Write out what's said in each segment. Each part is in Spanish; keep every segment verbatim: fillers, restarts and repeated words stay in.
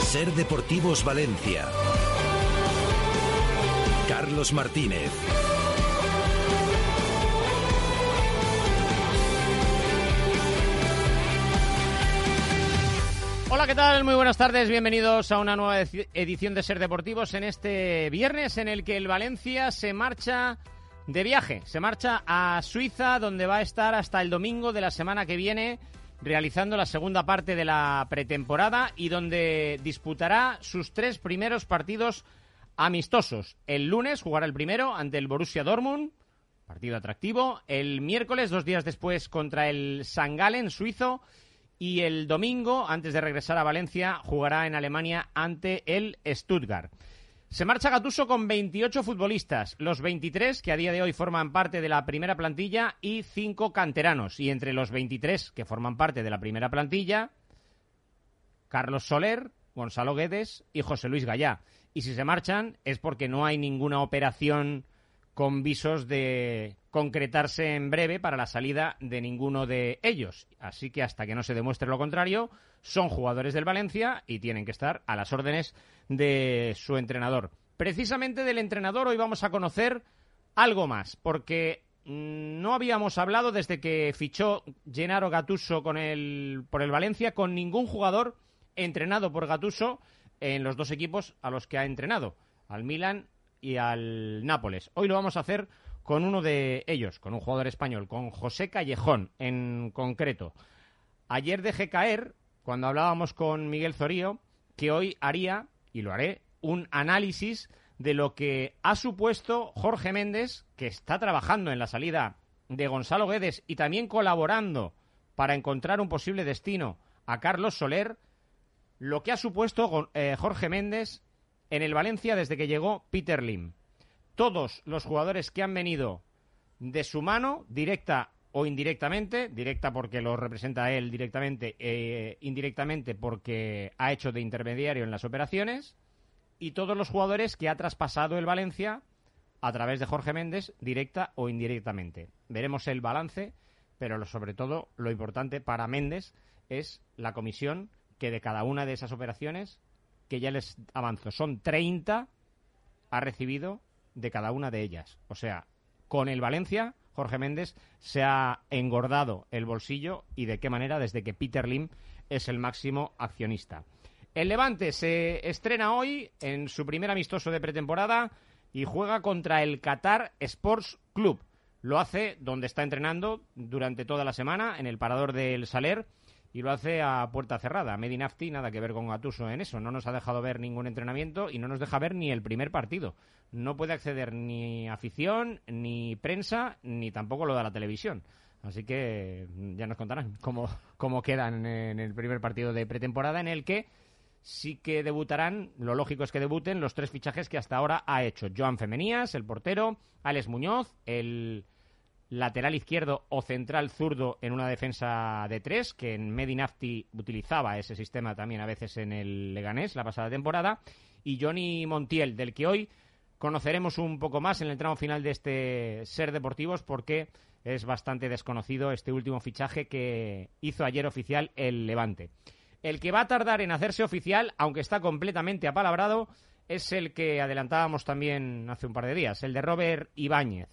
Ser Deportivos Valencia. Carlos Martínez. Hola, ¿qué tal? Muy buenas tardes, bienvenidos a una nueva edición de Ser Deportivos en este viernes en el que el Valencia se marcha de viaje, se marcha a Suiza, donde va a estar hasta el domingo de la semana que viene realizando la segunda parte de la pretemporada y donde disputará sus tres primeros partidos amistosos. El lunes jugará el primero ante el Borussia Dortmund, partido atractivo. El miércoles, dos días después, contra el Sankt Gallen suizo. Y el domingo, antes de regresar a Valencia, jugará en Alemania ante el Stuttgart. Se marcha Gattuso con veintiocho futbolistas, los veintitrés que a día de hoy forman parte de la primera plantilla y cinco canteranos. Y entre los veintitrés que forman parte de la primera plantilla, Carlos Soler, Gonzalo Guedes y José Luis Gallá. Y si se marchan es porque no hay ninguna operación con visos de concretarse en breve para la salida de ninguno de ellos. Así que hasta que no se demuestre lo contrario, son jugadores del Valencia y tienen que estar a las órdenes de su entrenador. Precisamente del entrenador hoy vamos a conocer algo más, porque mmm, no habíamos hablado desde que fichó Gennaro Gattuso con el, por el Valencia con ningún jugador entrenado por Gattuso en los dos equipos a los que ha entrenado, al Milan y al Nápoles. Hoy lo vamos a hacer con uno de ellos, con un jugador español, con José Callejón en concreto. Ayer dejé caer, cuando hablábamos con Miguel Zorío, que hoy haría, y lo haré, un análisis de lo que ha supuesto Jorge Méndez, que está trabajando en la salida de Gonzalo Guedes y también colaborando para encontrar un posible destino a Carlos Soler, lo que ha supuesto eh, Jorge Méndez en el Valencia desde que llegó Peter Lim. Todos los jugadores que han venido de su mano, directa o indirectamente, directa porque lo representa él directamente, e indirectamente porque ha hecho de intermediario en las operaciones, y todos los jugadores que ha traspasado el Valencia a través de Jorge Méndez, directa o indirectamente. Veremos el balance, pero lo, sobre todo lo importante para Méndez es la comisión que de cada una de esas operaciones, que ya les avanzo, son treinta, ha recibido de cada una de ellas. O sea, con el Valencia, Jorge Méndez se ha engordado el bolsillo, y de qué manera, desde que Peter Lim es el máximo accionista. El Levante se estrena hoy en su primer amistoso de pretemporada y juega contra el Qatar Sports Club. Lo hace donde está entrenando durante toda la semana, en el parador del Saler, y lo hace a puerta cerrada. Mehdi Nafti, nada que ver con Gattuso en eso. No nos ha dejado ver ningún entrenamiento y no nos deja ver ni el primer partido. No puede acceder ni afición, ni prensa, ni tampoco lo de la televisión. Así que ya nos contarán cómo, cómo quedan en el primer partido de pretemporada, en el que sí que debutarán, lo lógico es que debuten los tres fichajes que hasta ahora ha hecho. Joan Femenías, el portero, Alex Muñoz, el lateral izquierdo o central zurdo en una defensa de tres, que en Mehdi Nafti utilizaba ese sistema también a veces en el Leganés la pasada temporada, y Johnny Montiel, del que hoy conoceremos un poco más en el tramo final de este Ser Deportivos, porque es bastante desconocido este último fichaje que hizo ayer oficial el Levante. El que va a tardar en hacerse oficial, aunque está completamente apalabrado, es el que adelantábamos también hace un par de días, el de Robert Ibáñez.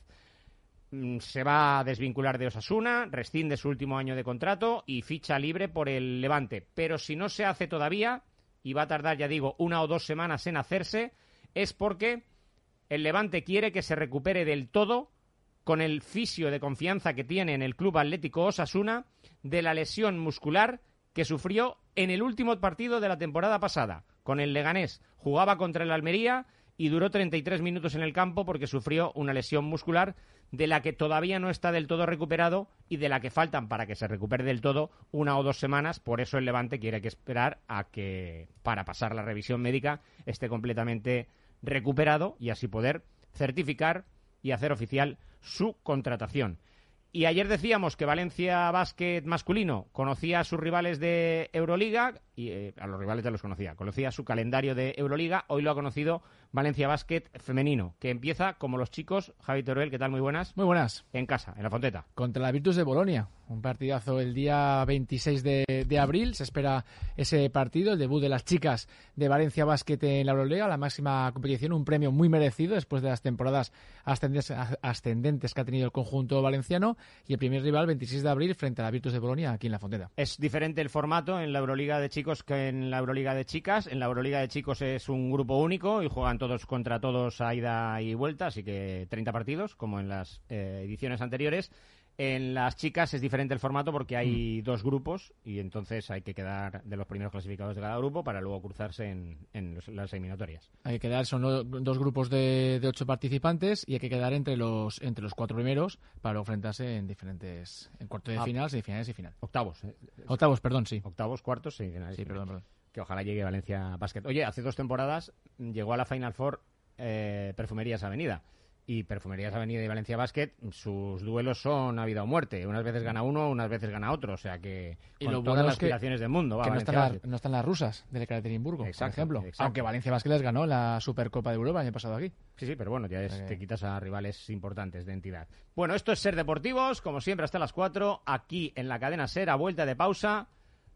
Se va a desvincular de Osasuna, rescinde su último año de contrato y ficha libre por el Levante. Pero si no se hace todavía, y va a tardar, ya digo, una o dos semanas en hacerse, es porque el Levante quiere que se recupere del todo, con el fisio de confianza que tiene en el Club Atlético Osasuna, de la lesión muscular que sufrió en el último partido de la temporada pasada, con el Leganés. Jugaba contra el Almería y duró treinta y tres minutos en el campo porque sufrió una lesión muscular de la que todavía no está del todo recuperado y de la que faltan para que se recupere del todo una o dos semanas. Por eso el Levante quiere que esperar a que, para pasar la revisión médica, esté completamente recuperado y así poder certificar y hacer oficial su contratación. Y ayer decíamos que Valencia Basket masculino conocía a sus rivales de Euroliga, y eh, a los rivales ya los conocía. Conocía su calendario de Euroliga, hoy lo ha conocido Valencia Basket femenino, que empieza como los chicos. Javi Teruel, ¿qué tal? Muy buenas. Muy buenas. En casa, en la Fonteta. Contra la Virtus de Bolonia. Un partidazo el día veintiséis de, de abril. Se espera ese partido, el debut de las chicas de Valencia Basket en la Euroliga, la máxima competición, un premio muy merecido después de las temporadas ascendentes, ascendentes que ha tenido el conjunto valenciano, y el primer rival veintiséis de abril frente a la Virtus de Bolonia aquí en la Fonteta. Es diferente el formato en la Euroliga de chicos que en la Euroliga de chicas. En la Euroliga de chicos es un grupo único y juegan todos contra todos a ida y vuelta, así que treinta partidos como en las eh, ediciones anteriores. En las chicas es diferente el formato porque hay mm. dos grupos y entonces hay que quedar de los primeros clasificados de cada grupo para luego cruzarse en, en los, las eliminatorias. Hay que quedar, son lo, dos grupos de, de ocho participantes y hay que quedar entre los entre los cuatro primeros para luego enfrentarse en diferentes, en cuartos de ah, final, semifinales y final. Octavos. Eh. Octavos, perdón, sí. Octavos, cuartos, semifinales. Sí, perdón, perdón. Que ojalá llegue Valencia Basket. Oye, hace dos temporadas llegó a la Final Four eh, Perfumerías Avenida. Y Perfumerías Avenida y Valencia Basket, sus duelos son a vida o muerte. Unas veces gana uno, unas veces gana otro. O sea que y con lo todas bueno las es que, aspiraciones del mundo. Va, que no Valencia están, Basket. la, no están las rusas del Ekaterinburgo, por ejemplo. Exacto. Aunque Valencia Basket les ganó la Supercopa de Europa el año pasado aquí. Sí, sí, pero bueno, ya es, okay. te quitas a rivales importantes de entidad. Bueno, esto es Ser Deportivos, como siempre hasta las cuatro, aquí en la cadena Ser, a vuelta de pausa.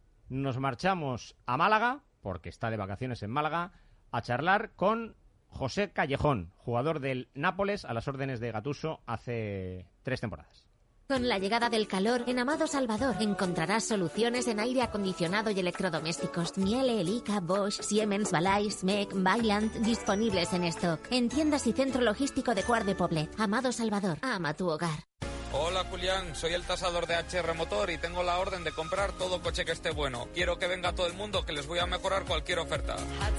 Nos marchamos a Málaga, porque está de vacaciones en Málaga, a charlar con José Callejón, jugador del Nápoles a las órdenes de Gattuso hace tres temporadas. Con la llegada del calor, en Amado Salvador encontrarás soluciones en aire acondicionado y electrodomésticos. Miele, Elica, Bosch, Siemens, Balay, S M E C, Vaillant, disponibles en stock. En tiendas y centro logístico de Cuart de Poblet. Amado Salvador, ama tu hogar. Hola Julián, soy el tasador de H R Motor y tengo la orden de comprar todo coche que esté bueno. Quiero que venga todo el mundo, que les voy a mejorar cualquier oferta.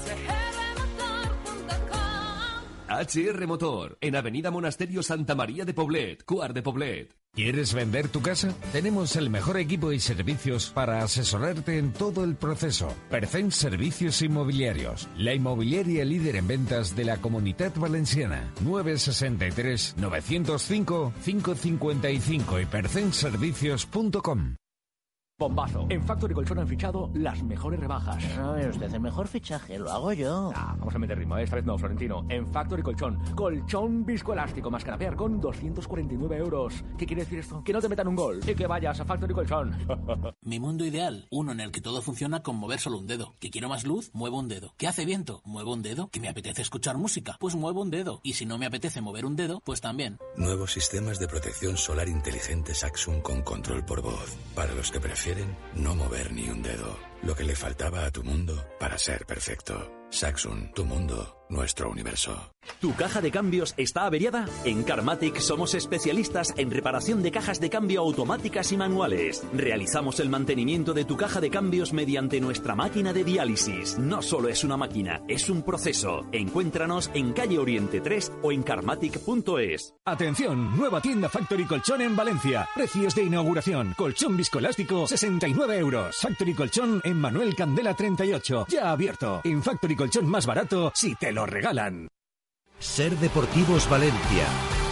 H R Motor, en Avenida Monasterio Santa María de Poblet, Cuart de Poblet. ¿Quieres vender tu casa? Tenemos el mejor equipo y servicios para asesorarte en todo el proceso. Percén Servicios Inmobiliarios, la inmobiliaria líder en ventas de la Comunitat Valenciana. nueve sesenta y tres, novecientos cinco, quinientos cincuenta y cinco y percén servicios punto com. Bombazo. En Factory Colchón han fichado las mejores rebajas. No, usted, el mejor fichaje lo hago yo. Ah, vamos a meter ritmo, esta vez no, Florentino. En Factory Colchón, colchón viscoelástico más canapé con doscientos cuarenta y nueve euros. ¿Qué quiere decir esto? Que no te metan un gol y que vayas a Factory Colchón. Mi mundo ideal, uno en el que todo funciona con mover solo un dedo. ¿Que quiero más luz? Muevo un dedo. ¿Que hace viento? Muevo un dedo. ¿Que me apetece escuchar música? Pues muevo un dedo. Y si no me apetece mover un dedo, pues también. Nuevos sistemas de protección solar inteligente Saxum con control por voz. Para los que prefieren no mover ni un dedo. Lo que le faltaba a tu mundo para ser perfecto. Saxum, tu mundo, nuestro universo. ¿Tu caja de cambios está averiada? En Carmatic somos especialistas en reparación de cajas de cambio automáticas y manuales. Realizamos el mantenimiento de tu caja de cambios mediante nuestra máquina de diálisis. No solo es una máquina, es un proceso. Encuéntranos en calle Oriente tres o en carmatic punto es. Atención, nueva tienda Factory Colchón en Valencia. Precios de inauguración. Colchón viscoelástico, sesenta y nueve euros. Factory Colchón en Manuel Candela treinta y ocho. Ya abierto. En Factory Colchón más barato si te lo regalan. Ser Deportivos Valencia.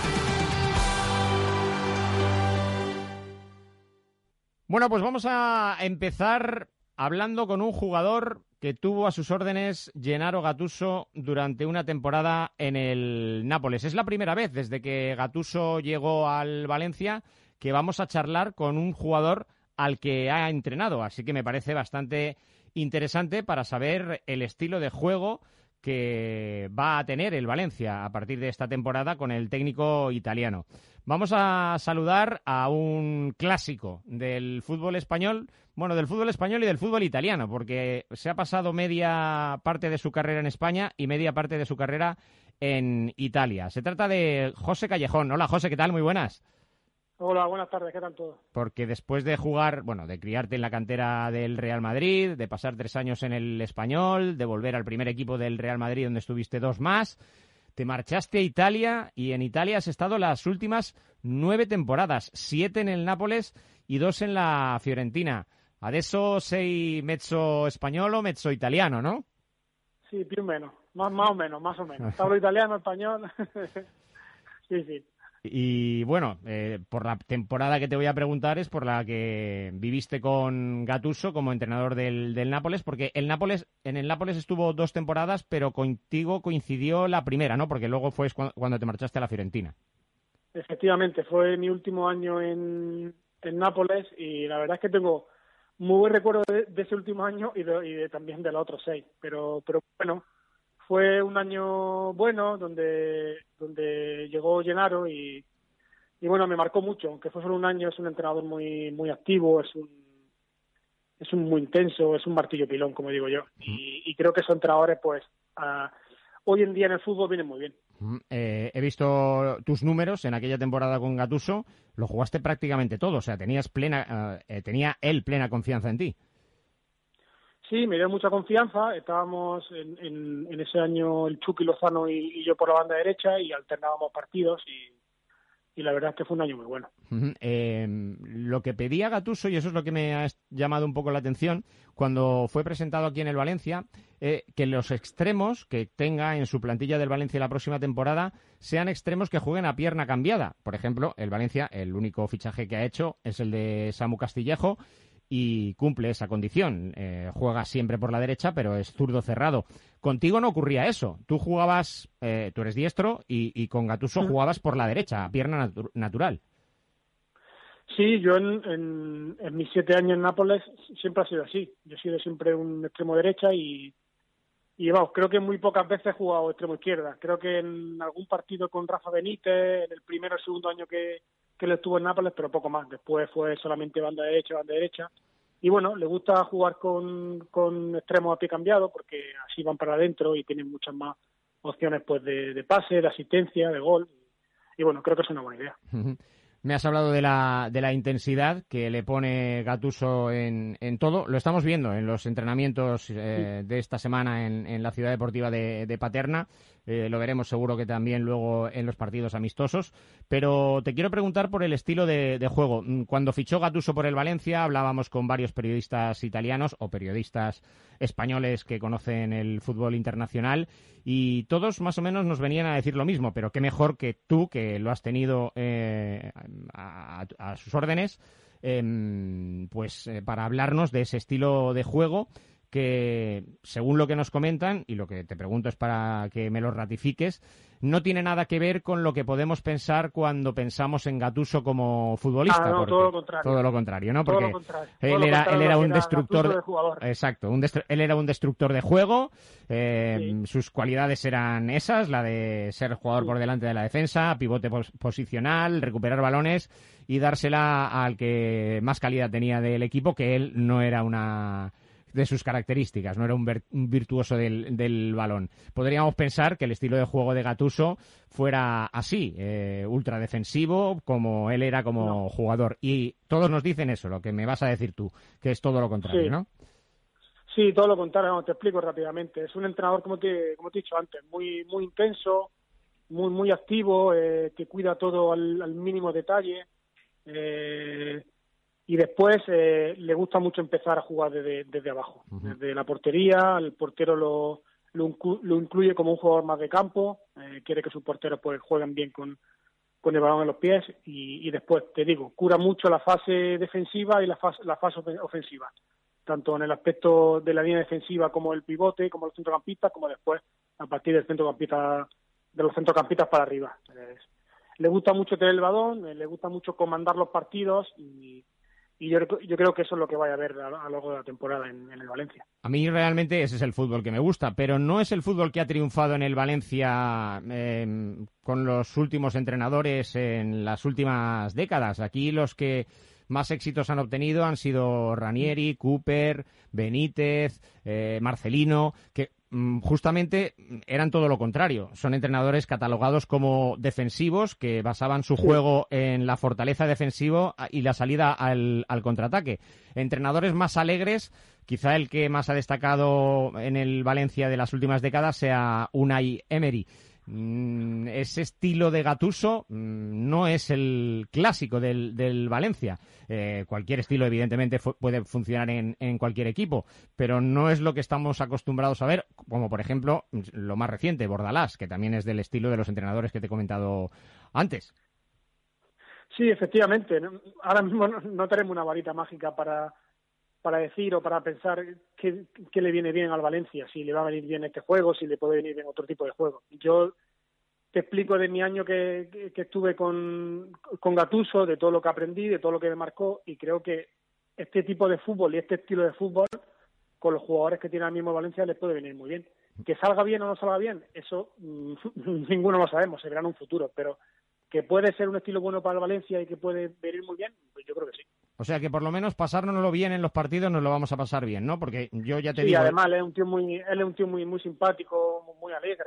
Bueno, pues vamos a empezar hablando con un jugador que tuvo a sus órdenes Gennaro Gattuso durante una temporada en el Nápoles. Es la primera vez desde que Gattuso llegó al Valencia que vamos a charlar con un jugador al que ha entrenado, así que me parece bastante interesante para saber el estilo de juego que va a tener el Valencia a partir de esta temporada con el técnico italiano. Vamos a saludar a un clásico del fútbol español, bueno, del fútbol español y del fútbol italiano, porque se ha pasado media parte de su carrera en España y media parte de su carrera en Italia. Se trata de José Callejón. Hola, José, ¿qué tal? Muy buenas. Hola, buenas tardes, ¿qué tal todo? Porque después de jugar, bueno, de criarte en la cantera del Real Madrid, de pasar tres años en el Español, de volver al primer equipo del Real Madrid donde estuviste dos más, te marchaste a Italia y en Italia has estado las últimas nueve temporadas, siete en el Nápoles y dos en la Fiorentina. Adesso sei mezzo español o mezzo italiano, ¿no? Sí, più o menos, más, más o menos, más o menos. Hablo italiano, español, sí, sí. Y bueno, eh, por la temporada que te voy a preguntar es por la que viviste con Gattuso como entrenador del, del Nápoles, porque el Nápoles, en el Nápoles estuvo dos temporadas, pero contigo coincidió la primera, ¿no? Porque luego fue cuando te marchaste a la Fiorentina. Efectivamente, fue mi último año en, en Nápoles y la verdad es que tengo muy buen recuerdo de, de ese último año y, de, y de, también de los otros seis, pero, pero bueno, fue un año bueno donde donde llegó Gennaro y, y bueno, me marcó mucho, aunque fue solo un año. Es un entrenador muy muy activo, es un es un muy intenso, es un martillo pilón, como digo yo, y, y creo que esos entrenadores pues a, hoy en día en el fútbol vienen muy bien. Eh, he visto tus números en aquella temporada con Gattuso, lo jugaste prácticamente todo, o sea, tenías plena eh, tenía él plena confianza en ti. Sí, me dio mucha confianza. Estábamos en, en, en ese año el Chucky Lozano y, y yo por la banda derecha y alternábamos partidos y, y la verdad es que fue un año muy bueno. Uh-huh. Eh, lo que pedía Gattuso, y eso es lo que me ha llamado un poco la atención, cuando fue presentado aquí en el Valencia, eh, que los extremos que tenga en su plantilla del Valencia la próxima temporada sean extremos que jueguen a pierna cambiada. Por ejemplo, el Valencia, el único fichaje que ha hecho es el de Samu Castillejo, y cumple esa condición. Eh, juega siempre por la derecha, pero es zurdo cerrado. Contigo no ocurría eso. Tú jugabas, eh, tú eres diestro, y, y con Gattuso jugabas por la derecha, a pierna natu- natural. Sí, yo en, en, en mis siete años en Nápoles siempre ha sido así. Yo he sido siempre un extremo derecha y, y vamos, creo que muy pocas veces he jugado extremo izquierda. Creo que en algún partido con Rafa Benítez, en el primero o segundo año que que él estuvo en Nápoles, pero poco más. Después fue solamente banda derecha, banda derecha. Y bueno, le gusta jugar con, con extremos a pie cambiado porque así van para adentro y tienen muchas más opciones pues de, de pase, de asistencia, de gol. Y bueno, creo que es una buena idea. Me has hablado de la, de la intensidad que le pone Gattuso en, en todo. Lo estamos viendo en los entrenamientos eh, de esta semana en, en la Ciudad Deportiva de, de Paterna. Eh, lo veremos seguro que también luego en los partidos amistosos. Pero te quiero preguntar por el estilo de, de juego. Cuando fichó Gattuso por el Valencia, hablábamos con varios periodistas italianos o periodistas españoles que conocen el fútbol internacional y todos más o menos nos venían a decir lo mismo, pero qué mejor que tú, que lo has tenido eh, a, a sus órdenes, eh, pues eh, para hablarnos de ese estilo de juego que, según lo que nos comentan, y lo que te pregunto es para que me lo ratifiques, no tiene nada que ver con lo que podemos pensar cuando pensamos en Gattuso como futbolista. Ah, no, porque, todo lo contrario. Todo lo contrario, ¿no? Porque todo lo contrario. él, todo era, contrario él era un era destructor de, de jugador. Exacto, un destru- él era un destructor de juego. Eh, Sí. Sus cualidades eran esas, la de ser jugador Sí. por delante de la defensa, pivote pos- posicional, recuperar balones y dársela al que más calidad tenía del equipo, que él no era una de sus características, no era un, ver- un virtuoso del, del balón. Podríamos pensar que el estilo de juego de Gattuso fuera así, eh, ultra defensivo, como él era como No. jugador. Y todos nos dicen eso, lo que me vas a decir tú, que es todo lo contrario, Sí. ¿no? Sí, todo lo contrario, no, te explico rápidamente. Es un entrenador, como te, como te he dicho antes, muy muy intenso, muy muy activo, eh, que cuida todo al, al mínimo detalle. Eh, y después eh, le gusta mucho empezar a jugar desde, desde abajo, Uh-huh. desde la portería. El portero lo, lo, inclu- lo incluye como un jugador más de campo, eh, quiere que sus porteros pues jueguen bien con, con el balón en los pies y, y después, te digo, cura mucho la fase defensiva y la fase, la fase ofen- ofensiva, tanto en el aspecto de la línea defensiva como el pivote, como los centrocampistas, como después a partir del centrocampista, de los centrocampistas para arriba. Eh, le gusta mucho tener el balón, eh, le gusta mucho comandar los partidos y Y yo, yo creo que eso es lo que vaya a ver a, a lo largo de la temporada en, en el Valencia. A mí realmente ese es el fútbol que me gusta, pero no es el fútbol que ha triunfado en el Valencia eh, con los últimos entrenadores en las últimas décadas. Aquí los que más éxitos han obtenido han sido Ranieri, Cooper, Benítez, eh, Marcelino, que justamente eran todo lo contrario. Son entrenadores catalogados como defensivos que basaban su juego en la fortaleza defensiva y la salida al, al contraataque. Entrenadores más alegres, quizá el que más ha destacado en el Valencia de las últimas décadas sea Unai Emery. Ese estilo de Gattuso no es el clásico del, del Valencia. Eh, cualquier estilo, evidentemente, fu- puede funcionar en, en cualquier equipo, pero no es lo que estamos acostumbrados a ver, como por ejemplo lo más reciente, Bordalás, que también es del estilo de los entrenadores que te he comentado antes. Sí, efectivamente. Ahora mismo no, no tenemos una varita mágica para, para decir o para pensar qué, qué le viene bien al Valencia, si le va a venir bien este juego, si le puede venir bien otro tipo de juego. Yo te explico de mi año que, que, que estuve con, con Gattuso, de todo lo que aprendí, de todo lo que me marcó, y creo que este tipo de fútbol y este estilo de fútbol, con los jugadores que tiene ahora mismo Valencia, les puede venir muy bien. Que salga bien o no salga bien, eso mmm, ninguno lo sabemos, se verá en un futuro, pero que puede ser un estilo bueno para el Valencia y que puede venir muy bien, pues yo creo que sí. O sea que por lo menos pasárnoslo bien en los partidos nos lo vamos a pasar bien, ¿no? Porque yo ya te sí, digo... Sí, además él es un tío muy, él es un tío muy, muy simpático, muy alegre,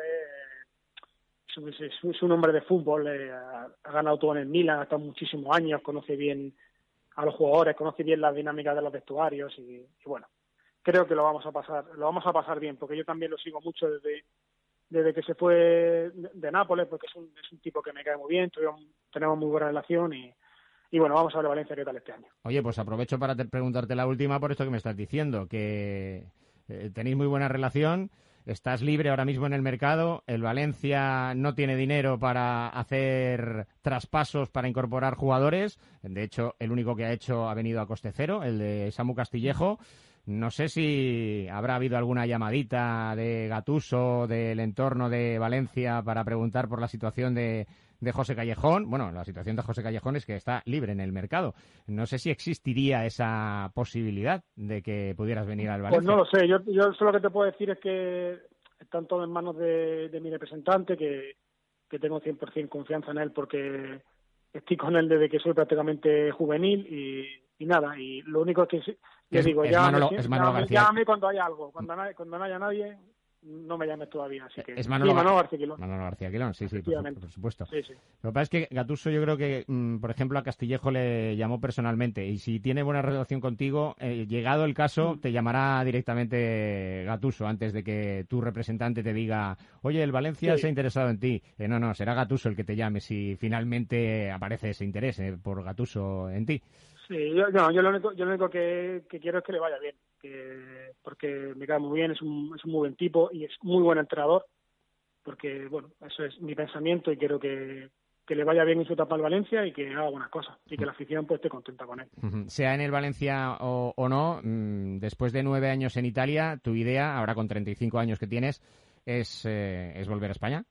es, es, es un hombre de fútbol, eh, ha, ha ganado todo en el Milan, ha estado muchísimos años, conoce bien a los jugadores, conoce bien las dinámicas de los vestuarios y, y bueno, creo que lo vamos a pasar, lo vamos a pasar bien, porque yo también lo sigo mucho desde desde que se fue de, de Nápoles, porque es un, es un tipo que me cae muy bien, tuvimos, tenemos muy buena relación y, y bueno, vamos a ver a Valencia qué tal este año. Oye, pues aprovecho para te preguntarte la última por esto que me estás diciendo, que eh, tenéis muy buena relación, estás libre ahora mismo en el mercado, el Valencia no tiene dinero para hacer traspasos, para incorporar jugadores, de hecho el único que ha hecho ha venido a coste cero, el de Samu Castillejo. No sé si habrá habido alguna llamadita de Gattuso, del entorno de Valencia, para preguntar por la situación de, de José Callejón. Bueno, la situación de José Callejón es que está libre en el mercado. No sé si existiría esa posibilidad de que pudieras venir al Valencia. Pues no lo sé. Yo, yo solo lo que te puedo decir es que están todo en manos de, de mi representante, que, que tengo cien por ciento confianza en él porque estoy con él desde que soy prácticamente juvenil y, y nada. Y lo único que... Yo es, digo, es llámame, Manolo, es Manolo llámame, García. llámame cuando haya algo. Cuando, cuando no haya nadie, no me llames todavía. Así que... Es Manolo, sí, Manolo García Quilón. Manolo García Quilón, sí, sí, por, por supuesto. Sí, sí. Lo que pasa es que Gattuso yo creo que, mmm, por ejemplo, a Castillejo le llamó personalmente y si tiene buena relación contigo, eh, llegado el caso, mm. te llamará directamente Gattuso antes de que tu representante te diga, oye, el Valencia sí. se ha interesado en ti. Eh, no, no, será Gattuso el que te llame si finalmente aparece ese interés eh, por Gattuso en ti. Sí, yo, no, yo lo único, yo lo único que, que quiero es que le vaya bien, que, porque me cae muy bien, es un, es un muy buen tipo y es muy buen entrenador, porque, bueno, eso es mi pensamiento y quiero que, que le vaya bien en su etapa al Valencia y que haga buenas cosas y que la afición pues esté contenta con él. Uh-huh. Sea en el Valencia o, o no, mmm, después de nueve años en Italia, tu idea, ahora con treinta y cinco años que tienes, es, eh, es volver a España.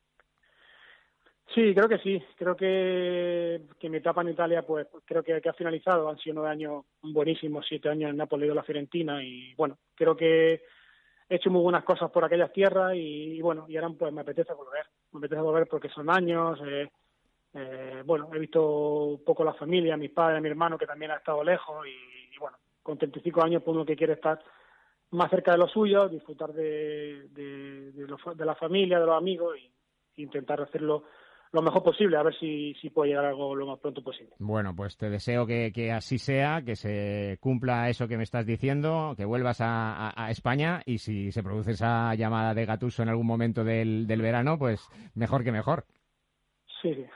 Sí, creo que sí. Creo que, que mi etapa en Italia, pues creo que, que ha finalizado. Han sido nueve años buenísimos, siete años en Nápoles y la Fiorentina y bueno, creo que he hecho muy buenas cosas por aquellas tierras y, y bueno, y ahora pues me apetece volver. Me apetece volver porque son años. Eh, eh, bueno, he visto un poco la familia, mis padres, mi hermano que también ha estado lejos y, y bueno, con treinta y cinco años pues uno que quiere estar más cerca de los suyos, disfrutar de, de, de, los, de la familia, de los amigos y, e intentar hacerlo lo mejor posible, a ver si, si puede llegar algo lo más pronto posible. Bueno, pues te deseo que, que así sea, que se cumpla eso que me estás diciendo, que vuelvas a, a, a España y si se produce esa llamada de Gattuso en algún momento del, del verano, pues mejor que mejor. Sí, sí.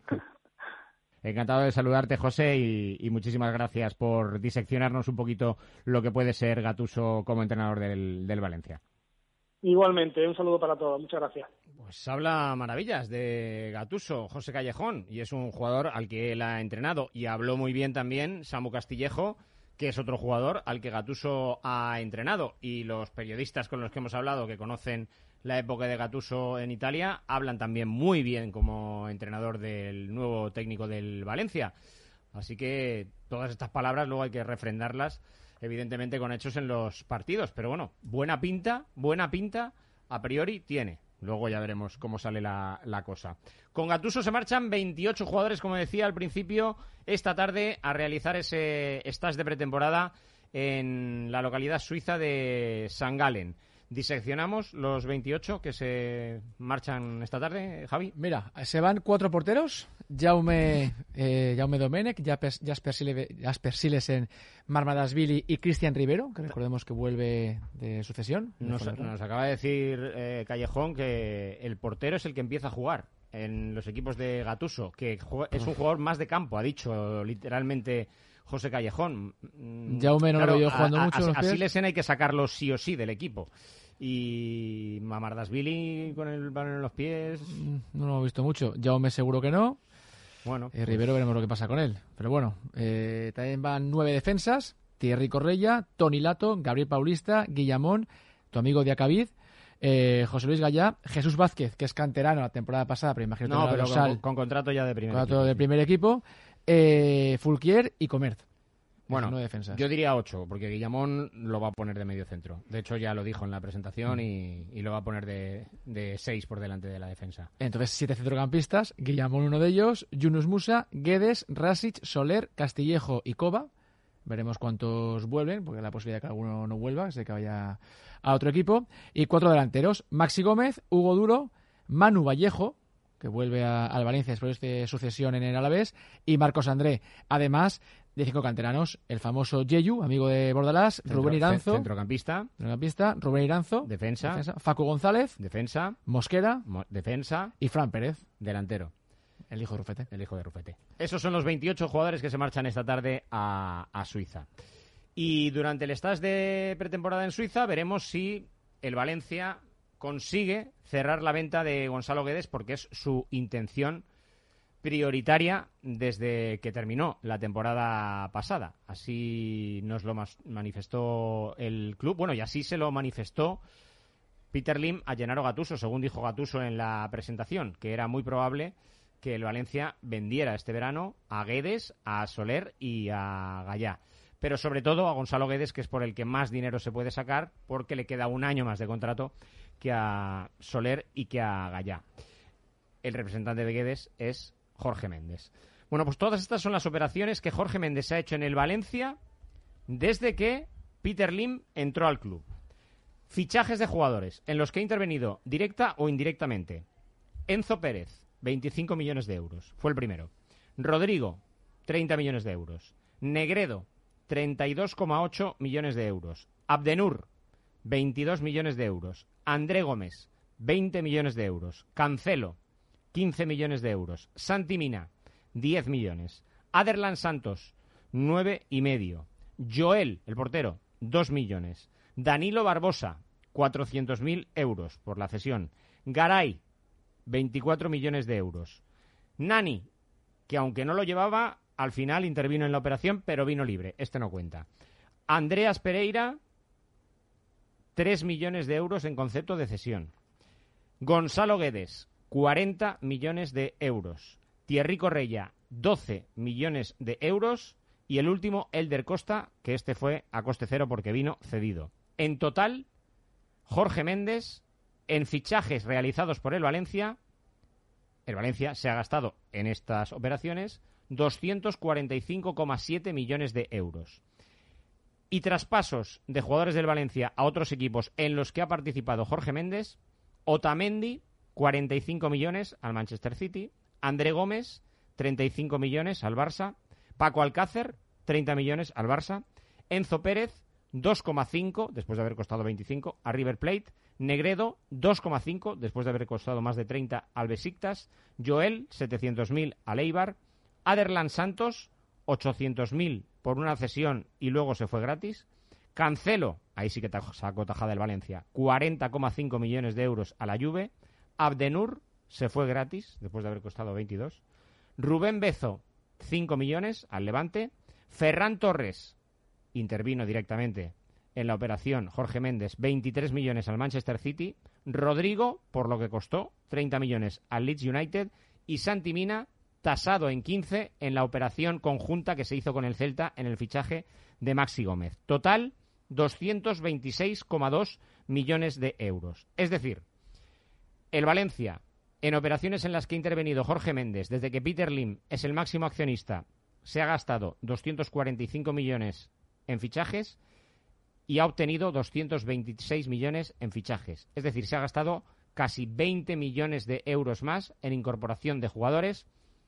Encantado de saludarte, José, y, y muchísimas gracias por diseccionarnos un poquito lo que puede ser Gattuso como entrenador del, del Valencia. Igualmente, un saludo para todos. Muchas gracias. Pues habla maravillas de Gattuso, José Callejón, y es un jugador al que él ha entrenado. Y habló muy bien también Samu Castillejo, que es otro jugador al que Gattuso ha entrenado. Y los periodistas con los que hemos hablado, que conocen la época de Gattuso en Italia, hablan también muy bien como entrenador del nuevo técnico del Valencia. Así que todas estas palabras luego hay que refrendarlas, evidentemente con hechos en los partidos, pero bueno, buena pinta, buena pinta a priori tiene. Luego ya veremos cómo sale la, la cosa. Con Gattuso se marchan veintiocho jugadores, como decía al principio, esta tarde a realizar ese stage de pretemporada en la localidad suiza de Sankt Gallen. ¿Diseccionamos los veintiocho que se marchan esta tarde, Javi? Mira, se van cuatro porteros, Jaume, eh, Jaume Domenech, Jasper, Sile, Jasper Silesen, Marmadashvili y Cristian Rivero, que recordemos que vuelve de sucesión. Nos, nos acaba de decir eh, Callejón que el portero es el que empieza a jugar en los equipos de Gattuso, que es un jugador más de campo, ha dicho literalmente José Callejón. Jaume no claro, lo veo jugando a, mucho. A, a Silesen hay que sacarlo sí o sí del equipo. Y Mamardashvili con el balón en los pies. No lo he visto mucho. Jaume seguro que no. Bueno, eh, Rivero veremos lo que pasa con él. Pero bueno, eh, también van nueve defensas: Thierry Correia, Toni Lato, Gabriel Paulista, Guillamón, tu amigo Diacavid, eh, José Luis Gallá, Jesús Vázquez, que es canterano la temporada pasada, pero imagino que no, pero con, con contrato ya de primer contrato equipo. de primer equipo, eh, Fulquier y Comert. Bueno, nueve defensas. Yo diría ocho, porque Guillamón lo va a poner de medio centro. De hecho, ya lo dijo en la presentación mm. y, y lo va a poner de, de seis por delante de la defensa. Entonces, siete centrocampistas, Guillamón uno de ellos, Yunus Musa, Guedes, Rasic, Soler, Castillejo y Cova. Veremos cuántos vuelven, porque la posibilidad de que alguno no vuelva, es de que vaya a otro equipo. Y cuatro delanteros, Maxi Gómez, Hugo Duro, Manu Vallejo, que vuelve a, al Valencia después de sucesión en el Alavés, y Marcos André. Además de cinco canteranos, el famoso Yeyu, amigo de Bordalás, Centro, Rubén Iranzo, centrocampista, centrocampista, Rubén Iranzo, defensa, defensa, Facu González, defensa, Mosquera, mo- defensa, y Fran Pérez, delantero. El hijo de Rufete. El hijo de Rufete. Esos son los veintiocho jugadores que se marchan esta tarde a, a Suiza. Y durante el stage de pretemporada en Suiza veremos si el Valencia consigue cerrar la venta de Gonzalo Guedes, porque es su intención prioritaria desde que terminó la temporada pasada. Así nos lo manifestó el club. Bueno, y así se lo manifestó Peter Lim a Gennaro Gattuso, según dijo Gattuso en la presentación, que era muy probable que el Valencia vendiera este verano a Guedes, a Soler y a Gallá. Pero sobre todo a Gonzalo Guedes, que es por el que más dinero se puede sacar, porque le queda un año más de contrato que a Soler y que a Gallá. El representante de Guedes es Jorge Méndez. Bueno, pues todas estas son las operaciones que Jorge Méndez ha hecho en el Valencia desde que Peter Lim entró al club. Fichajes de jugadores en los que ha intervenido directa o indirectamente. Enzo Pérez, veinticinco millones de euros. Fue el primero. Rodrigo, treinta millones de euros. Negredo, treinta y dos coma ocho millones de euros. Abdenur, veintidós millones de euros. André Gómez, veinte millones de euros. Cancelo, quince millones de euros. Santi Mina, diez millones. Aderlan Santos, nueve y medio. Joel, el portero, dos millones. Danilo Barbosa, cuatrocientos mil euros por la cesión. Garay, veinticuatro millones de euros. Nani, que aunque no lo llevaba, al final intervino en la operación, pero vino libre. Este no cuenta. Andreas Pereira, tres millones de euros en concepto de cesión. Gonzalo Guedes, cuarenta millones de euros. Thierry Correia, doce millones de euros. Y el último, Elder Costa, que este fue a coste cero porque vino cedido. En total, Jorge Méndez, en fichajes realizados por el Valencia, el Valencia se ha gastado en estas operaciones doscientos cuarenta y cinco coma siete millones de euros. Y traspasos de jugadores del Valencia a otros equipos en los que ha participado Jorge Méndez: Otamendi, cuarenta y cinco millones al Manchester City; André Gómez, treinta y cinco millones al Barça; Paco Alcácer, treinta millones al Barça; Enzo Pérez, dos coma cinco, después de haber costado veinticinco, a River Plate; Negredo, dos coma cinco, después de haber costado más de treinta al Besiktas; Joel, setecientos mil al Eibar; Aderlan Santos, ochocientos mil por una cesión y luego se fue gratis; Cancelo, ahí sí que sacó tajada el Valencia, cuarenta coma cinco millones de euros a la Juve; Abdenur se fue gratis, después de haber costado veintidós; Rubén Bezo, cinco millones al Levante; Ferran Torres, intervino directamente en la operación Jorge Méndez, veintitrés millones al Manchester City; Rodrigo, por lo que costó, treinta millones al Leeds United; y Santi Mina, tasado en quince en la operación conjunta que se hizo con el Celta en el fichaje de Maxi Gómez. Total, doscientos veintiséis coma dos millones de euros. Es decir, el Valencia, en operaciones en las que ha intervenido Jorge Méndez, desde que Peter Lim es el máximo accionista, se ha gastado doscientos cuarenta y cinco millones en fichajes y ha obtenido doscientos veintiséis millones en fichajes. Es decir, se ha gastado casi veinte millones de euros más en incorporación de jugadores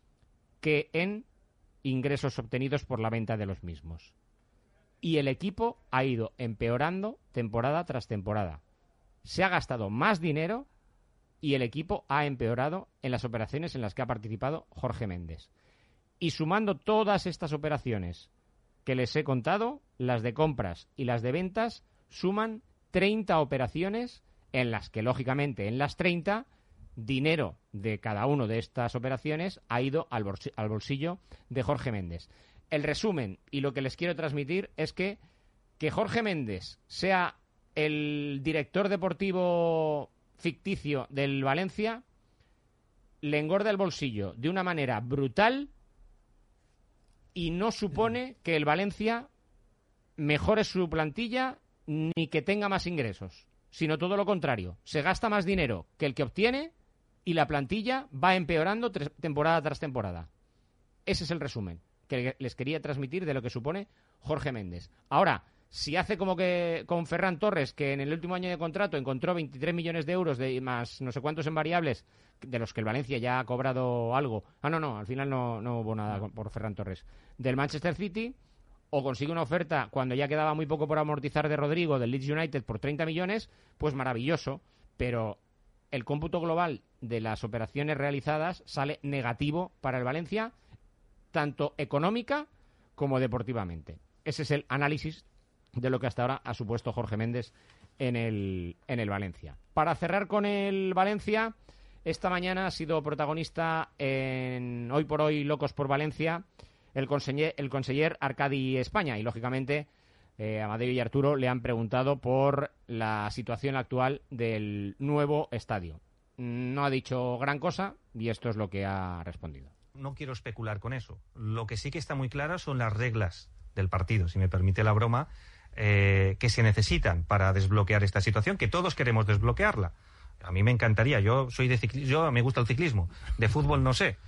que en ingresos obtenidos por la venta de los mismos. Y el equipo ha ido empeorando temporada tras temporada. Se ha gastado más dinero y el equipo ha empeorado en las operaciones en las que ha participado Jorge Méndez. Y sumando todas estas operaciones que les he contado, las de compras y las de ventas, suman treinta operaciones en las que, lógicamente, en las treinta dinero de cada una de estas operaciones ha ido al bolsillo, al bolsillo de Jorge Méndez. El resumen y lo que les quiero transmitir es que que Jorge Méndez sea el director deportivo ficticio del Valencia le engorda el bolsillo de una manera brutal y no supone que el Valencia mejore su plantilla ni que tenga más ingresos, sino todo lo contrario. Se gasta más dinero que el que obtiene y la plantilla va empeorando temporada tras temporada. Ese es el resumen que les quería transmitir de lo que supone Jorge Méndez. Ahora, si hace como que con Ferran Torres, que en el último año de contrato encontró veintitrés millones de euros de más no sé cuántos en variables, de los que el Valencia ya ha cobrado algo. Ah, no, no, al final no, no hubo nada por Ferran Torres. Del Manchester City, o consigue una oferta cuando ya quedaba muy poco por amortizar de Rodrigo del Leeds United por treinta millones, pues maravilloso. Pero el cómputo global de las operaciones realizadas sale negativo para el Valencia, tanto económica como deportivamente. Ese es el análisis de lo que hasta ahora ha supuesto Jorge Méndez en el, en el Valencia. Para cerrar con el Valencia, esta mañana ha sido protagonista en Hoy por Hoy Locos por Valencia el conseller, el conseller Arcadi España y, lógicamente, eh, Amadeo y Arturo le han preguntado por la situación actual del nuevo estadio. No ha dicho gran cosa y esto es lo que ha respondido. No quiero especular con eso. Lo que sí que está muy claro son las reglas del partido, si me permite la broma, eh, que se necesitan para desbloquear esta situación, que todos queremos desbloquearla. A mí me encantaría, yo soy de ciclismo, yo me gusta el ciclismo, de fútbol no sé.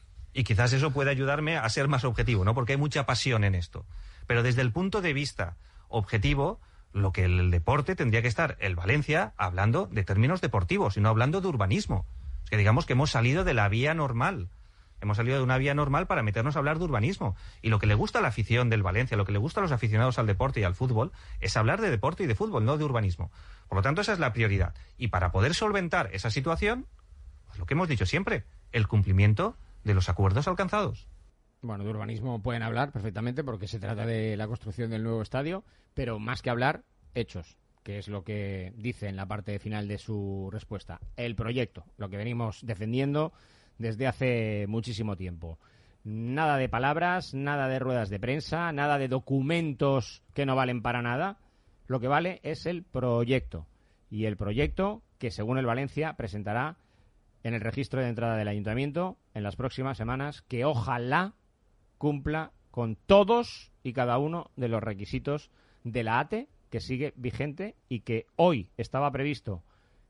Y quizás eso puede ayudarme a ser más objetivo, ¿no? Porque hay mucha pasión en esto. Pero desde el punto de vista objetivo, lo que el deporte tendría que estar, el Valencia, hablando de términos deportivos y no hablando de urbanismo. Es que digamos que hemos salido de la vía normal. Hemos salido de una vía normal para meternos a hablar de urbanismo. Y lo que le gusta a la afición del Valencia, lo que le gusta a los aficionados al deporte y al fútbol, es hablar de deporte y de fútbol, no de urbanismo. Por lo tanto, esa es la prioridad. Y para poder solventar esa situación, pues lo que hemos dicho siempre, el cumplimiento de los acuerdos alcanzados. Bueno, de urbanismo pueden hablar perfectamente porque se trata de la construcción del nuevo estadio, pero más que hablar, hechos, que es lo que dice en la parte final de su respuesta. El proyecto, lo que venimos defendiendo desde hace muchísimo tiempo. Nada de palabras, nada de ruedas de prensa, nada de documentos que no valen para nada. Lo que vale es el proyecto. Y el proyecto que, según el Valencia, presentará en el registro de entrada del Ayuntamiento en las próximas semanas, que ojalá cumpla con todos y cada uno de los requisitos de la A T E, que sigue vigente y que hoy estaba previsto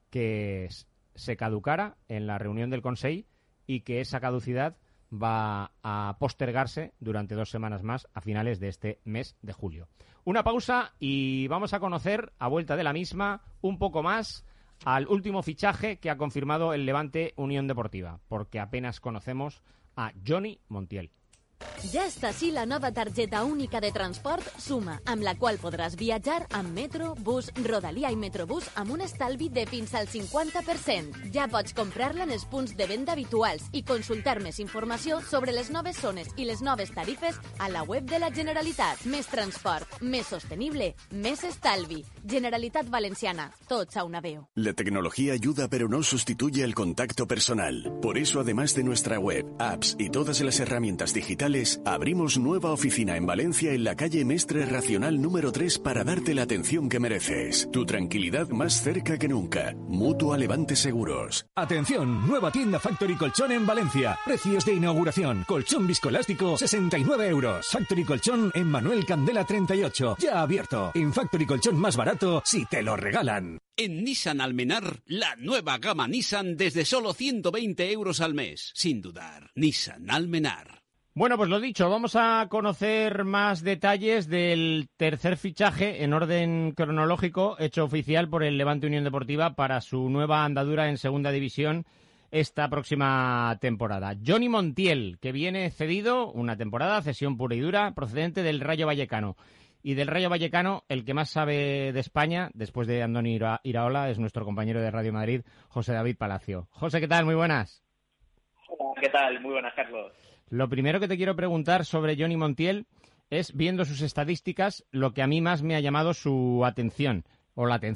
que se caducara en la reunión del Consell, y que esa caducidad va a postergarse durante dos semanas más a finales de este mes de julio. Una pausa y vamos a conocer, a vuelta de la misma, un poco más al último fichaje que ha confirmado el Levante Unión Deportiva, porque apenas conocemos a Johnny Montiel. Ja està així la nova targeta única de transport Suma, amb la qual podràs viatjar amb metro, bus, rodalia i metrobús amb un estalvi de fins al cinquanta per cent. Ja pots comprar-la en els punts de venda habituals i consultar més informació sobre les noves zones i les noves tarifes a la web de la Generalitat. Més transport, més sostenible, més estalvi. Generalitat Valenciana, tots a una veu. La tecnología ayuda, pero no sustituye el contacto personal. Por eso, además de nuestra web, apps y todas las herramientas digitales, abrimos nueva oficina en Valencia en la calle Mestre Racional número tres para darte la atención que mereces. Tu tranquilidad más cerca que nunca. Mutua Levante Seguros. Atención, nueva tienda Factory Colchón en Valencia. Precios de inauguración. Colchón viscoelástico, sesenta y nueve euros. Factory Colchón en Manuel Candela treinta y ocho. Ya abierto. En Factory Colchón más barato si te lo regalan. En Nissan Almenar, la nueva gama Nissan desde solo ciento veinte euros al mes. Sin dudar, Nissan Almenar. Bueno, pues lo dicho, vamos a conocer más detalles del tercer fichaje en orden cronológico hecho oficial por el Levante Unión Deportiva para su nueva andadura en Segunda División esta próxima temporada. Johnny Montiel, que viene cedido una temporada, cesión pura y dura, procedente del Rayo Vallecano. Y del Rayo Vallecano, el que más sabe de España, después de Andoni Iraola, es nuestro compañero de Radio Madrid, José David Palacio. José, ¿qué tal? Muy buenas. Hola, ¿qué tal? Muy buenas, Carlos. Lo primero que te quiero preguntar sobre Johnny Montiel es, viendo sus estadísticas, lo que a mí más me ha llamado su atención, o la atención.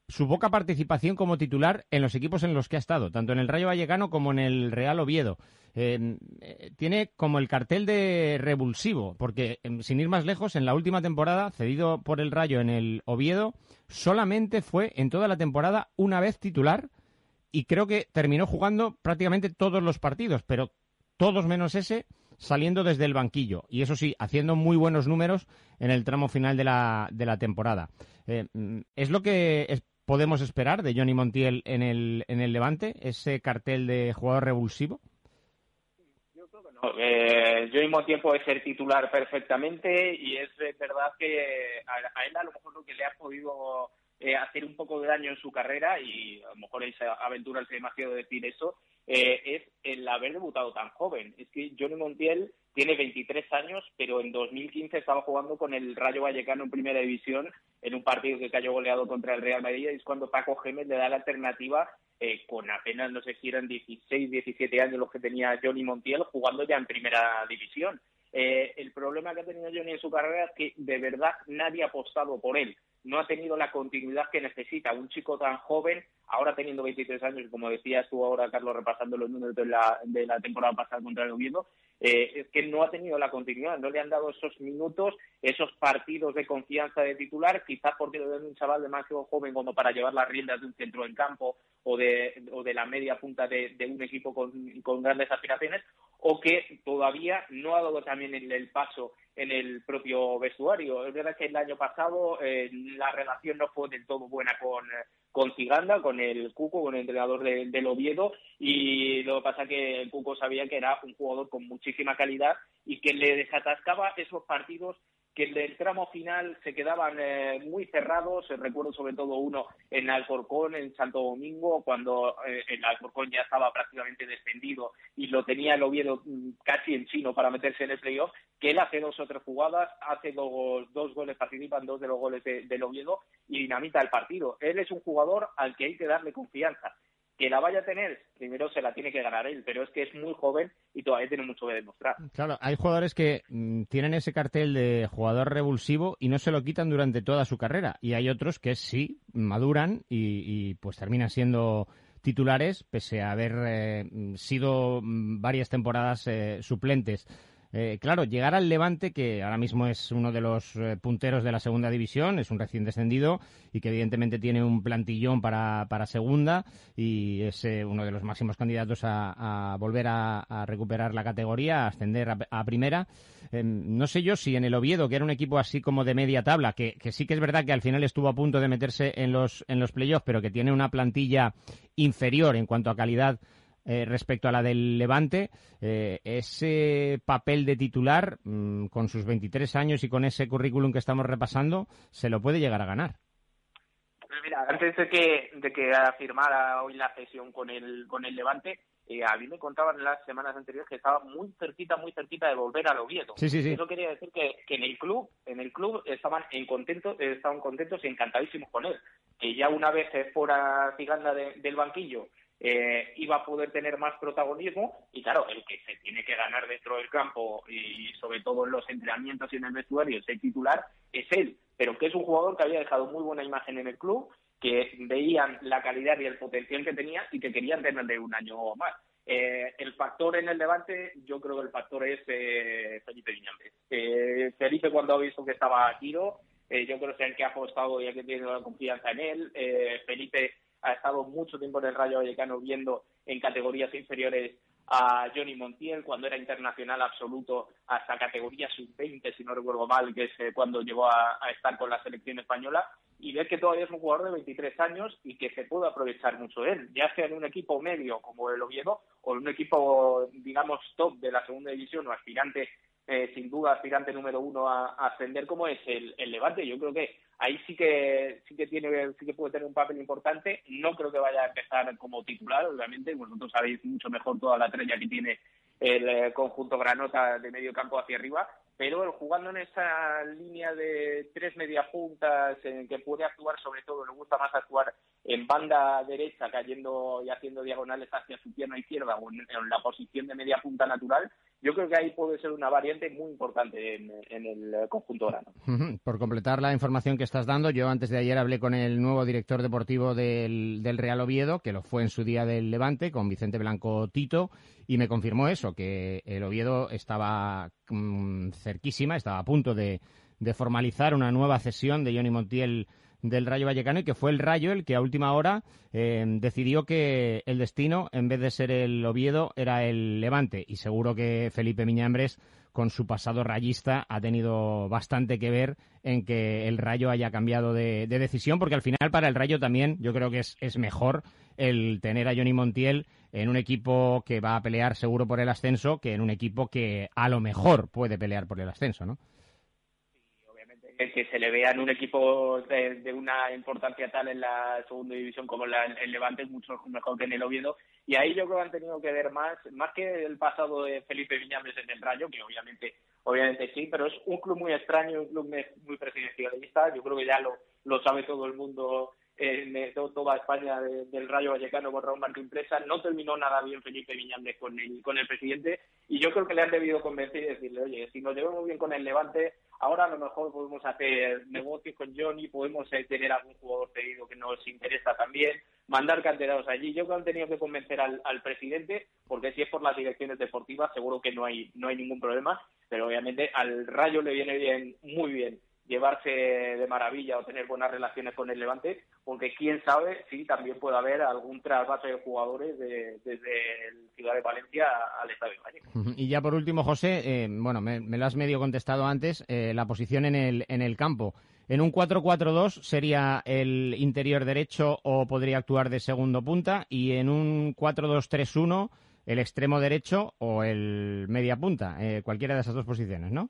su poca participación como titular en los equipos en los que ha estado, tanto en el Rayo Vallecano como en el Real Oviedo. Eh, eh, tiene como el cartel de revulsivo, porque eh, sin ir más lejos, en la última temporada, cedido por el Rayo en el Oviedo, solamente fue en toda la temporada una vez titular y creo que terminó jugando prácticamente todos los partidos, pero todos menos ese, saliendo desde el banquillo. Y eso sí, haciendo muy buenos números en el tramo final de la, de la temporada. Eh, ¿Es lo que es, podemos esperar de Johnny Montiel en el, en el Levante? ¿Ese cartel de jugador revulsivo? Yo creo que no. Eh, Johnny Montiel puede ser titular perfectamente y es verdad que a, a él a lo mejor lo que le ha podido eh, hacer un poco de daño en su carrera, y a lo mejor es aventurarse demasiado decir eso, eh, es el haber debutado tan joven. Es que Johnny Montiel tiene veintitrés años, pero en dos mil quince estaba jugando con el Rayo Vallecano en Primera División en un partido que cayó goleado contra el Real Madrid, y es cuando Paco Gémez le da la alternativa eh, con apenas, no sé si eran dieciséis, diecisiete años los que tenía Johnny Montiel, jugando ya en Primera División. Eh, el problema que ha tenido Johnny en su carrera es que de verdad nadie ha apostado por él. No ha tenido la continuidad que necesita un chico tan joven, ahora teniendo veintitrés años, como decías tú ahora, Carlos, repasando los números de la, de la temporada pasada contra el Oviedo, eh, es que no ha tenido la continuidad, no le han dado esos minutos, esos partidos de confianza de titular, quizás porque le den un chaval demasiado joven como para llevar las riendas de un centro del campo o de, o de la media punta de, de un equipo con, con grandes aspiraciones, o que todavía no ha dado también el, el paso en el propio vestuario. Es verdad que el año pasado eh, la relación no fue del todo buena con, con Ciganda, con el Cuco, con el entrenador de, del Oviedo, y lo que pasa es que el Cuco sabía que era un jugador con muchísima calidad y que le desatascaba esos partidos que en el tramo final se quedaban eh, muy cerrados. Recuerdo sobre todo uno en Alcorcón, en Santo Domingo, cuando eh, el Alcorcón ya estaba prácticamente descendido y lo tenía el Oviedo casi en chino para meterse en el playoff, que él hace dos o tres jugadas, hace dos, dos goles, participan dos de los goles de, del Oviedo y dinamita el partido. Él es un jugador al que hay que darle confianza. Que la vaya a tener, primero se la tiene que ganar él, pero es que es muy joven y todavía tiene mucho que demostrar. Claro, hay jugadores que mmm, tienen ese cartel de jugador revulsivo y no se lo quitan durante toda su carrera, y hay otros que sí maduran y, y pues terminan siendo titulares pese a haber eh, sido varias temporadas eh, suplentes. Eh, claro, llegar al Levante, que ahora mismo es uno de los eh, punteros de la segunda división, es un recién descendido y que evidentemente tiene un plantillón para, para segunda y es eh, uno de los máximos candidatos a, a volver a, a recuperar la categoría, a ascender a, a primera. Eh, no sé yo si en el Oviedo, que era un equipo así como de media tabla, que, que sí que es verdad que al final estuvo a punto de meterse en los, en los playoffs, pero que tiene una plantilla inferior en cuanto a calidad Eh, respecto a la del Levante, eh, ese papel de titular, mmm, con sus veintitrés años y con ese currículum que estamos repasando, se lo puede llegar a ganar. Pues mira, antes de que de que afirmara hoy la cesión con el con el Levante, eh, a mí me contaban en las semanas anteriores que estaba muy cerquita, muy cerquita de volver al Oviedo. Sí, sí, sí. Eso quería decir que, que en el club, en el club estaban en contentos, estaban contentos y encantadísimos con él. Que ya una vez fuera Ciganda de, del banquillo, Eh, iba a poder tener más protagonismo, y claro, el que se tiene que ganar dentro del campo y sobre todo en los entrenamientos y en el vestuario ser titular es él, pero que es un jugador que había dejado muy buena imagen en el club, que veían la calidad y el potencial que tenía y que querían tenerle un año más. Eh, el factor en el Levante, yo creo que el factor es eh, Felipe Viñambres. Eh, Felipe, cuando ha visto que estaba a tiro, eh, yo creo que es el que ha apostado y el que tiene la confianza en él. Eh, Felipe ha estado mucho tiempo en el Rayo Vallecano viendo en categorías inferiores a Johnny Montiel, cuando era internacional absoluto, hasta categoría sub veinte, si no recuerdo mal, que es cuando llegó a, a estar con la selección española, y ver que todavía es un jugador de veintitrés años y que se puede aprovechar mucho de él, ya sea en un equipo medio como el Oviedo o en un equipo, digamos, top de la segunda división o aspirante, eh, sin duda, aspirante número uno a, a ascender como es el, el Levante. Yo creo que ahí sí que sí que tiene sí que puede tener un papel importante. No creo que vaya a empezar como titular, obviamente. Vosotros sabéis mucho mejor toda la tralla que tiene el eh, conjunto granota de medio campo hacia arriba, pero él jugando en esa línea de tres mediapuntas en que puede actuar, sobre todo le gusta más actuar en banda derecha, cayendo y haciendo diagonales hacia su pierna izquierda o en, en la posición de media punta natural, yo creo que ahí puede ser una variante muy importante en, en el conjunto grano. Por completar la información que estás dando, yo antes de ayer hablé con el nuevo director deportivo del, del Real Oviedo, que lo fue en su día del Levante, con Vicente Blanco Tito, y me confirmó eso, que el Oviedo estaba mmm, cerquísima, estaba a punto de, de formalizar una nueva cesión de Johnny Montiel del Rayo Vallecano, y que fue el Rayo el que a última hora eh, decidió que el destino, en vez de ser el Oviedo, era el Levante. Y seguro que Felipe Miñambres, con su pasado rayista, ha tenido bastante que ver en que el Rayo haya cambiado de, de decisión, porque al final para el Rayo también yo creo que es, es mejor el tener a Johnny Montiel en un equipo que va a pelear seguro por el ascenso que en un equipo que a lo mejor puede pelear por el ascenso, ¿no? Que se le vea en un equipo de, de una importancia tal en la segunda división como la, el Levante es mucho mejor que en el Oviedo, y ahí yo creo que han tenido que ver más más que el pasado de Felipe Miñambres en el Rayo, que obviamente obviamente sí, pero es un club muy extraño, un club muy presidencialista. Yo creo que ya lo, lo sabe todo el mundo en eh, toda España de, del Rayo Vallecano con Raúl Martín Presa. No terminó nada bien Felipe Miñambres con el, con el presidente, y yo creo que le han debido convencer y decirle, oye, si nos llevamos bien con el Levante, ahora a lo mejor podemos hacer negocios con Johnny, podemos eh, tener algún jugador pedido que nos interesa también, mandar canterados allí. Yo creo que han tenido que convencer al, al presidente, porque si es por las direcciones deportivas seguro que no hay no hay ningún problema, pero obviamente al Rayo le viene bien, muy bien, llevarse de maravilla o tener buenas relaciones con el Levante, porque quién sabe si también puede haber algún trasvase de jugadores de, desde el Ciudad de Valencia al Estadio de Vallecano. Y ya por último, José, eh, bueno, me, me lo has medio contestado antes, eh, la posición en el, en el campo. ¿En un cuatro cuatro dos sería el interior derecho o podría actuar de segundo punta? Y en un cuatro dos tres uno, el extremo derecho o el media punta, eh, cualquiera de esas dos posiciones, ¿no?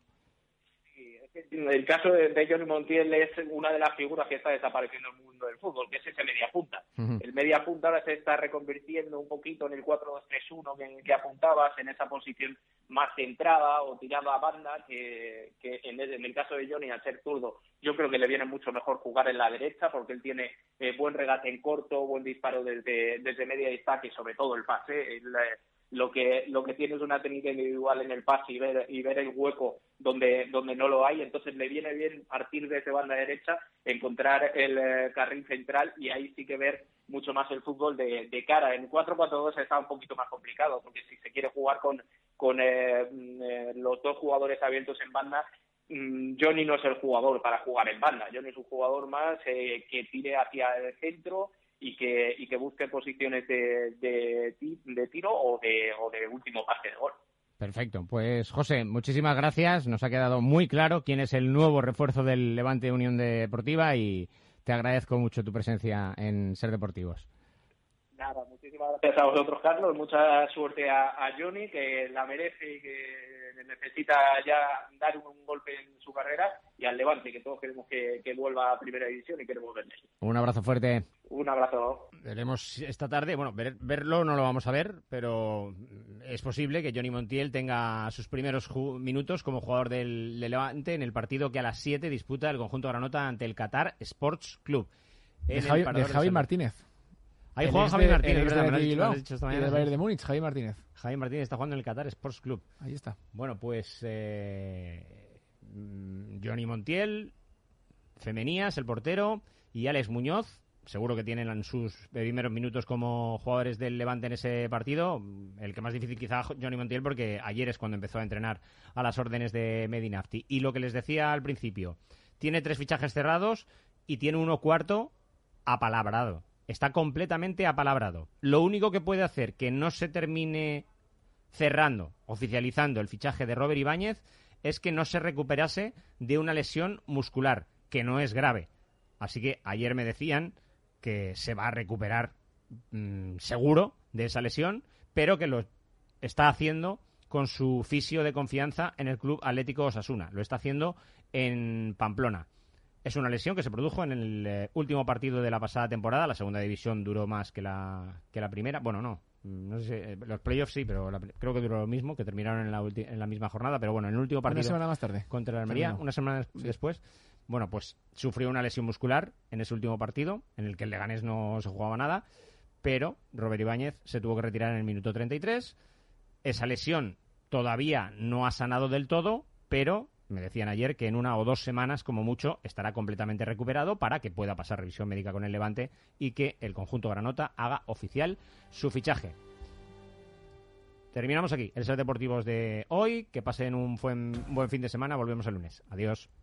El caso de, de Johnny Montiel es una de las figuras que está desapareciendo en el mundo del fútbol, que es ese media punta. Uh-huh. El media punta ahora se está reconvirtiendo un poquito en el cuatro dos tres uno que, que apuntabas, en esa posición más centrada o tirada a banda, que, que en, el, en el caso de Johnny, al ser zurdo, yo creo que le viene mucho mejor jugar en la derecha, porque él tiene eh, buen regate en corto, buen disparo desde, desde media distancia y sobre todo el pase. El, Lo que lo que tiene es una técnica individual en el pase y ver y ver el hueco donde donde no lo hay, entonces le viene bien partir desde banda derecha, encontrar el eh, carril central, y ahí sí que ver mucho más el fútbol de, de cara. En cuatro cuatro dos está un poquito más complicado, porque si se quiere jugar con con eh, eh, los dos jugadores abiertos en banda, mm, Johnny no es el jugador para jugar en banda. Johnny es un jugador más eh, que tire hacia el centro y que y que busque posiciones de, de, de tiro o de, o de último pase de gol. Perfecto. Pues, José, muchísimas gracias. Nos ha quedado muy claro quién es el nuevo refuerzo del Levante Unión Deportiva, y te agradezco mucho tu presencia en Ser Deportivos. Nada, muchísimas gracias a vosotros, Carlos. Mucha suerte a, a Johnny, que la merece y que necesita ya dar un golpe en su carrera, y al Levante, que todos queremos que, que vuelva a Primera División y queremos verle. Un abrazo fuerte. Un abrazo. Veremos esta tarde, bueno, ver, verlo no lo vamos a ver, pero es posible que Johnny Montiel tenga sus primeros ju- minutos como jugador del, del Levante en el partido que a las siete disputa el conjunto granota ante el Qatar Sports Club. De Javi, de Javi Martínez. Ahí juega Javi Martínez, el ¿verdad? de Me Bilbao, lo has dicho esta mañana. y del Bayern de Múnich, Javi Martínez. Javi Martínez está jugando en el Qatar Sports Club. Ahí está. Bueno, pues eh, Johnny Montiel, Femenías, el portero, y Alex Muñoz, seguro que tienen sus primeros minutos como jugadores del Levante en ese partido. El que más difícil quizá Johnny Montiel, porque ayer es cuando empezó a entrenar a las órdenes de Medinafti. Y lo que les decía al principio, tiene tres fichajes cerrados y tiene uno cuarto apalabrado. Está completamente apalabrado. Lo único que puede hacer que no se termine cerrando, oficializando el fichaje de Robert Ibáñez, es que no se recuperase de una lesión muscular, que no es grave. Así que ayer me decían que se va a recuperar mmm, seguro de esa lesión, pero que lo está haciendo con su fisio de confianza en el Club Atlético Osasuna. Lo está haciendo en Pamplona. Es una lesión que se produjo en el eh, último partido de la pasada temporada. La segunda división duró más que la, que la primera. Bueno, no. No sé si, los playoffs sí, pero la, creo que duró lo mismo, que terminaron en la, ulti, en la misma jornada, pero bueno, en el último partido... Una semana más tarde. Contra la Almería, Terminó. una semana sí. después, bueno, pues sufrió una lesión muscular en ese último partido, en el que el Leganés no se jugaba nada, pero Robert Ibáñez se tuvo que retirar en el minuto treinta y tres. Esa lesión todavía no ha sanado del todo, pero me decían ayer que en una o dos semanas, como mucho, estará completamente recuperado para que pueda pasar revisión médica con el Levante y que el conjunto granota haga oficial su fichaje. Terminamos aquí el Ser Deportivos de hoy. Que pasen un buen, un buen fin de semana. Volvemos el lunes. Adiós.